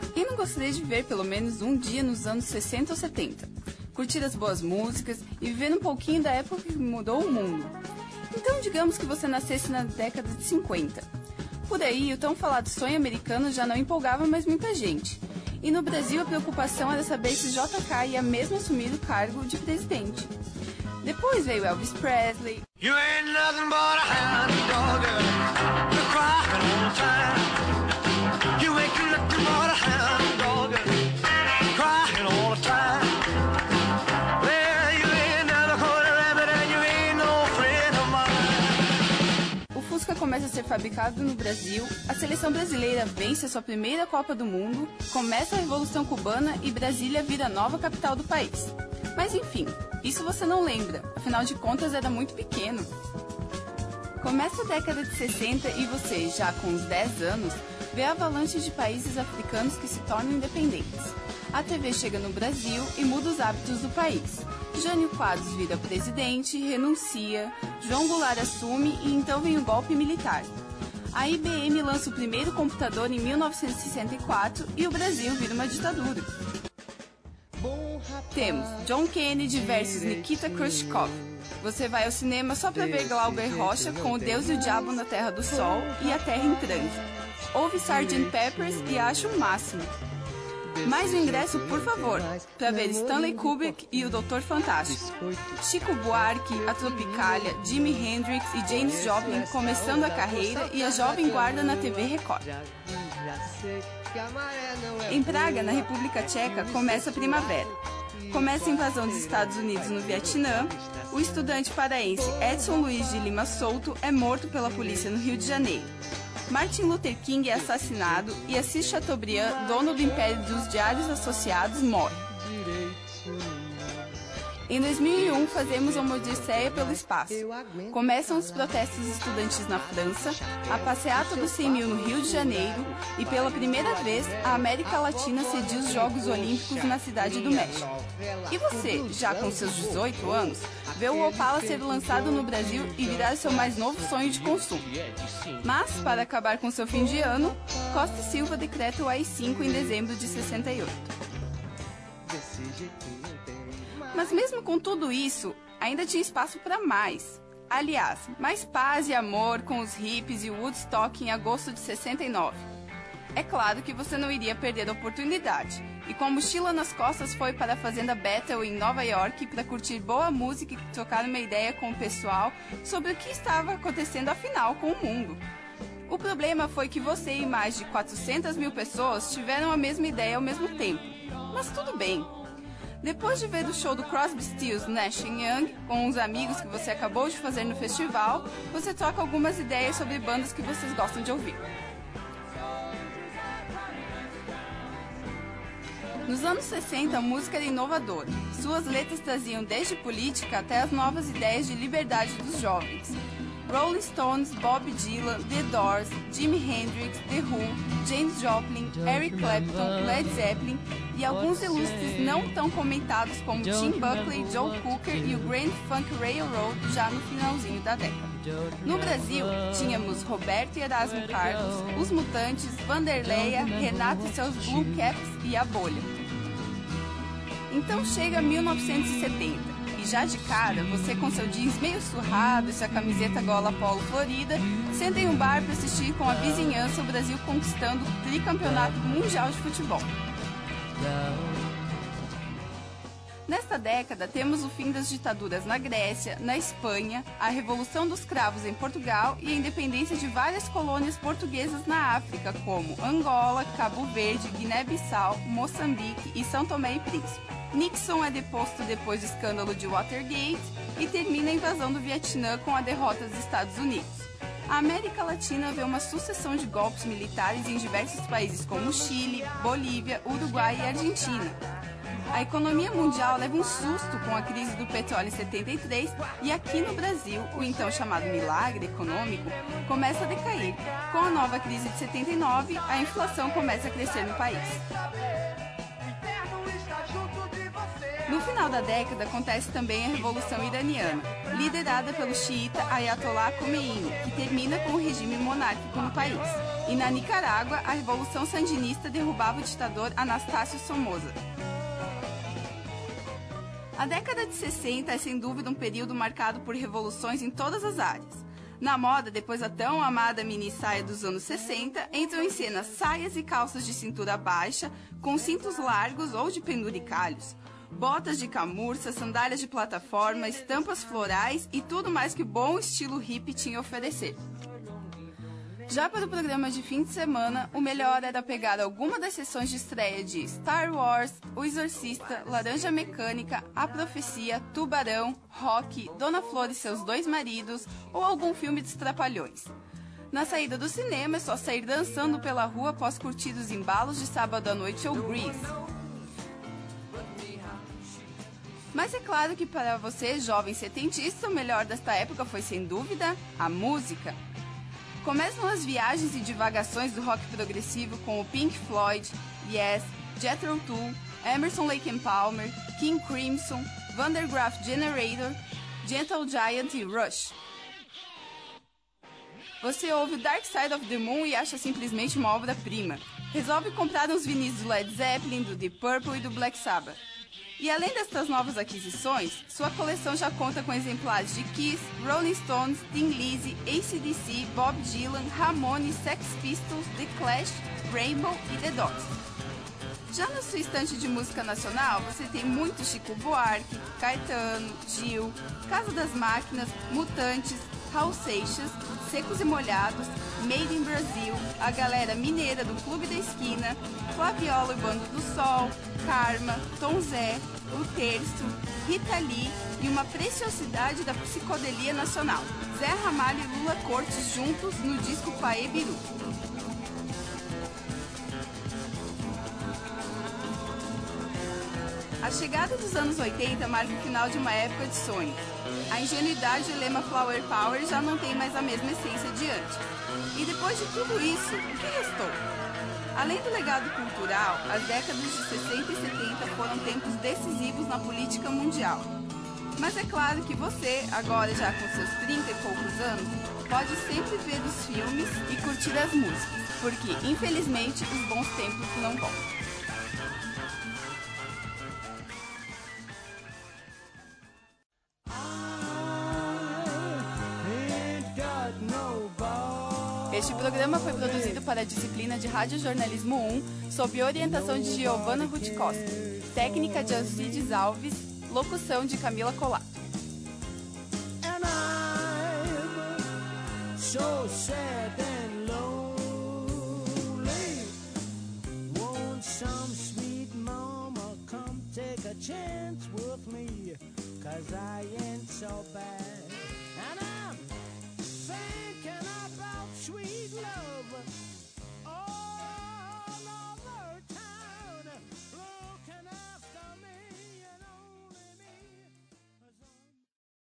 Quem não gostaria de viver pelo menos um dia nos anos 60 ou 70? Curtir as boas músicas e viver um pouquinho da época que mudou o mundo. Então digamos que você nascesse na década de 50. Por aí, o tão falado sonho americano já não empolgava mais muita gente. E no Brasil a preocupação era saber se JK ia mesmo assumir o cargo de presidente. Depois veio Elvis Presley, You ain't nothing but a hound dog, you're crying all the time. You ain't nothing but a hound dog, crying all the time. Well, you ain't never caught a rabbit and you ain't no friend of mine. O Fusca começa a ser fabricado no Brasil, a seleção brasileira vence a sua primeira Copa do Mundo, começa a Revolução Cubana e Brasília vira a nova capital do país. Mas enfim, isso você não lembra, afinal de contas era muito pequeno. Começa a década de 60 e você, já com uns 10 anos, vê a avalanche de países africanos que se tornam independentes. A TV chega no Brasil e muda os hábitos do país. Jânio Quadros vira presidente, renuncia, João Goulart assume e então vem o golpe militar. A IBM lança o primeiro computador em 1964 e o Brasil vira uma ditadura. Temos John Kennedy versus Nikita Khrushchev. Você vai ao cinema só para ver Glauber Rocha com O Deus e o Diabo na Terra do Sol e A Terra em Transe. Ouve Sgt. Peppers e acha o máximo. Mais um ingresso, por favor, para ver Stanley Kubrick e o Dr. Fantástico. Chico Buarque, a Tropicália, Jimi Hendrix e Janis Joplin começando a carreira e a Jovem Guarda na TV Record. Em Praga, na República Tcheca, começa a primavera. Começa a invasão dos Estados Unidos no Vietnã. O estudante paraense Edson Luiz de Lima Souto é morto pela polícia no Rio de Janeiro. Martin Luther King é assassinado e Assis Chateaubriand, dono do império dos Diários Associados, morre. Em 2001, fazemos uma odisseia pelo espaço. Começam os protestos estudantis na França, a passeata dos 100 mil no Rio de Janeiro e, pela primeira vez, a América Latina cedia os Jogos Olímpicos na Cidade do México. E você, já com seus 18 anos, vê o Opala ser lançado no Brasil e virar seu mais novo sonho de consumo. Mas, para acabar com seu fim de ano, Costa e Silva decreta o AI-5 em dezembro de 68. Mas mesmo com tudo isso, ainda tinha espaço para mais. Aliás, mais paz e amor com os hippies e o Woodstock em agosto de 69. É claro que você não iria perder a oportunidade. E com a mochila nas costas foi para a Fazenda Bethel em Nova York para curtir boa música e trocar uma ideia com o pessoal sobre o que estava acontecendo afinal com o mundo. O problema foi que você e mais de 400 mil pessoas tiveram a mesma ideia ao mesmo tempo. Mas tudo bem. Depois de ver o show do Crosby, Stills, Nash Young com os amigos que você acabou de fazer no festival, você troca algumas ideias sobre bandas que vocês gostam de ouvir. Nos anos 60, a música era inovadora. Suas letras traziam desde política até as novas ideias de liberdade dos jovens. Rolling Stones, Bob Dylan, The Doors, Jimi Hendrix, The Who, Janis Joplin, Eric Clapton, Led Zeppelin e alguns ilustres não tão comentados como Tim Buckley, Joe Cocker e o Grand Funk Railroad já no finalzinho da década. No Brasil, tínhamos Roberto e Erasmo Carlos, Os Mutantes, Vanderleia, Renato e seus Blue Caps e A Bolha. Então chega 1970. E já de cara, você com seu jeans meio surrado e sua camiseta gola polo florida, senta em um bar para assistir com a vizinhança o Brasil conquistando o tricampeonato mundial de futebol. Nesta década, temos o fim das ditaduras na Grécia, na Espanha, a Revolução dos Cravos em Portugal e a independência de várias colônias portuguesas na África, como Angola, Cabo Verde, Guiné-Bissau, Moçambique e São Tomé e Príncipe. Nixon é deposto depois do escândalo de Watergate e termina a invasão do Vietnã com a derrota dos Estados Unidos. A América Latina vê uma sucessão de golpes militares em diversos países como Chile, Bolívia, Uruguai e Argentina. A economia mundial leva um susto com a crise do petróleo em 73 e aqui no Brasil, o então chamado milagre econômico começa a decair. Com a nova crise de 79, a inflação começa a crescer no país. No final da década acontece também a Revolução Iraniana. liderada pelo xiita Ayatollah Khomeini, que termina com o regime monárquico no país. E na Nicarágua, a Revolução Sandinista derrubava o ditador Anastácio Somoza. A década de 60 é sem dúvida um período marcado por revoluções em todas as áreas. Na moda, depois da tão amada mini saia dos anos 60, entram em cena saias e calças de cintura baixa, com cintos largos ou de penduricalhos, botas de camurça, sandálias de plataforma, estampas florais e tudo mais que o bom estilo hippie tinha a oferecer. Já para o programa de fim de semana, o melhor era pegar alguma das sessões de estreia de Star Wars, O Exorcista, Laranja Mecânica, A Profecia, Tubarão, Rocky, Dona Flor e seus 2 maridos ou algum filme dos Trapalhões. Na saída do cinema é só sair dançando pela rua após curtir os embalos de sábado à noite ou Grease. Mas é claro que para você, jovem setentista, o melhor desta época foi sem dúvida a música. Começam as viagens e divagações do rock progressivo com o Pink Floyd, Yes, Jethro Tull, Emerson Lake and Palmer, King Crimson, Vandergraaf Generator, Gentle Giant e Rush. Você ouve o Dark Side of the Moon e acha simplesmente uma obra-prima. Resolve comprar uns vinis do Led Zeppelin, do Deep Purple e do Black Sabbath. E além destas novas aquisições, sua coleção já conta com exemplares de Kiss, Rolling Stones, Thin Lizzy, AC/DC, Bob Dylan, Ramones, Sex Pistols, The Clash, Rainbow e The Doors. Já na sua estante de música nacional, você tem muito Chico Buarque, Caetano, Gil, Casa das Máquinas, Mutantes, Raul Seixas, Secos e Molhados, Made in Brasil, a galera mineira do Clube da Esquina, Flaviola e Bando do Sol, Karma, Tom Zé, O Terço, Rita Lee e uma preciosidade da psicodelia nacional, Zé Ramalho e Lula Cortes juntos no disco Paê Biru. A chegada dos anos 80 marca o final de uma época de sonhos. A ingenuidade e o lema Flower Power já não tem mais a mesma essência de antes. E depois de tudo isso, o que restou? Além do legado cultural, as décadas de 60 e 70 foram tempos decisivos na política mundial. Mas é claro que você, agora já com seus 30 e poucos anos, pode sempre ver os filmes e curtir as músicas, porque, infelizmente, os bons tempos não voltam. Este programa foi produzido para a disciplina de Radiojornalismo 1, sob orientação de Giovanna Ruth Costa, técnica de Alcides Alves, locução de Camila Colato. And I'm so sad and lonely. Won't some sweet mama come take a chance with me? 'Cause I ain't so bad.